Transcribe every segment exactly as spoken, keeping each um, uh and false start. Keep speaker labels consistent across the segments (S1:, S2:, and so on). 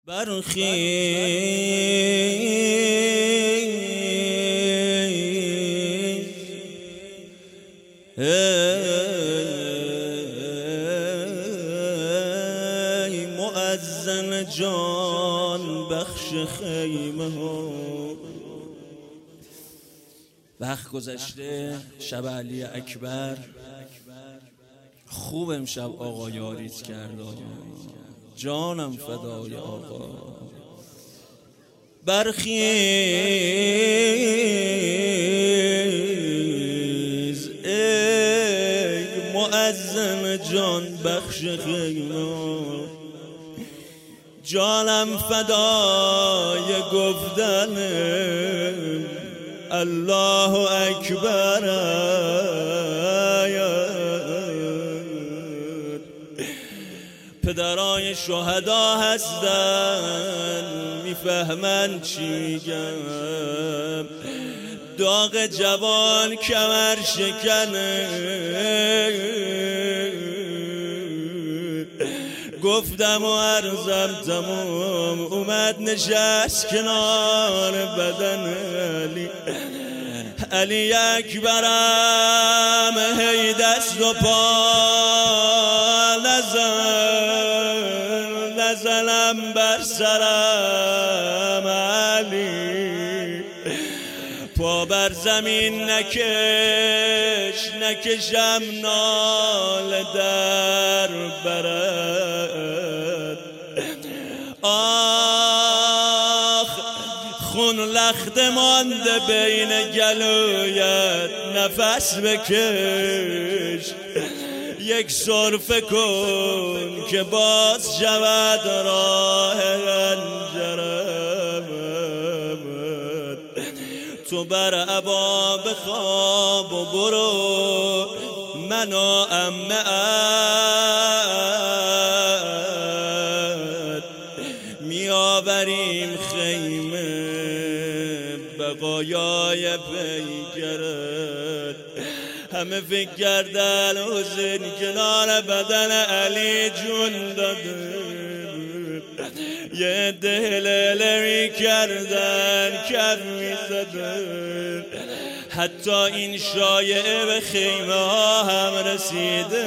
S1: برخیز ای مؤذن جان بخش خیمه ها. وقت گذشته شب علی اکبر خوب امشب آقا یاریت کرد، جانم فدای آقا. برخیز ای مؤذن جان بخش خیمه، جانم فدای گفتن الله اکبر. پدرای شهدا هستن میفهمن چی گم، داغ جوان کمر شکنه. گفتم و عرضم تمام، اومد نشست کنار بدن علی. علی اکبرم هی دست و پا نزن، نزنم بر سرم علی. پا بر زمین نکش، نکشم نال در برد. آخ خون لخته مانده بین گلویت، نفس بکش یک سرفه کن که باز شود راه انجرم. تو بر عبا بخواب و برو، من و عمه‌ات میآوریم خیمه بقایای پیکرت. همه فکر کردن حسین کنار بدن علی جون داده، یه دهلله می کردن کف می زدن. حتی این شایعه به خیمه ها هم رسیده،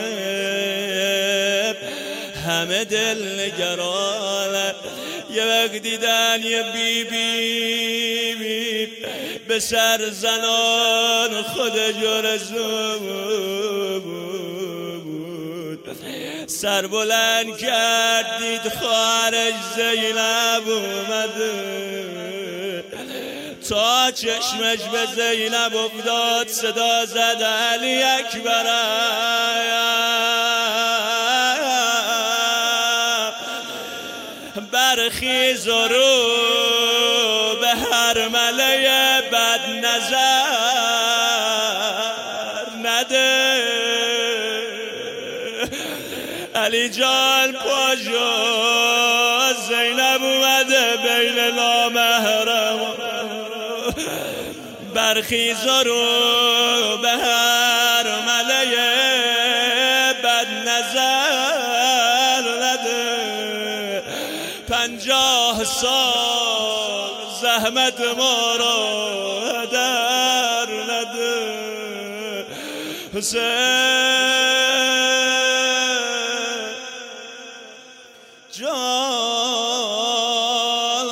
S1: همه دل نگران. یه وقت دیدن یه بی بی بی به سر زنان خود جرزو بود، سر بلند کرد دید خواهرش زینب اومده. تا چشمش به زینب افتاد صدا زد علی اکبر. برخیز و رو به هر مله بد نظر نده. علی جان پاشو، زینب اومده بین نامحرم. برخیز و رو به هر مله بد نظر نده. پنجاه سال زحمت ما را هدر نده. حسین جان،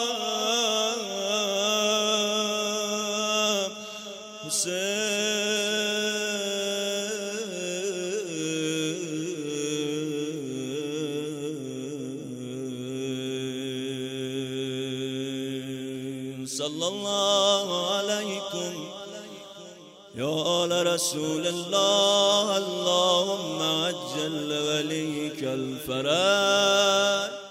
S1: حسین صلی الله علیکم یا آل رسول الله. اللهم عجل ولیک الفرج.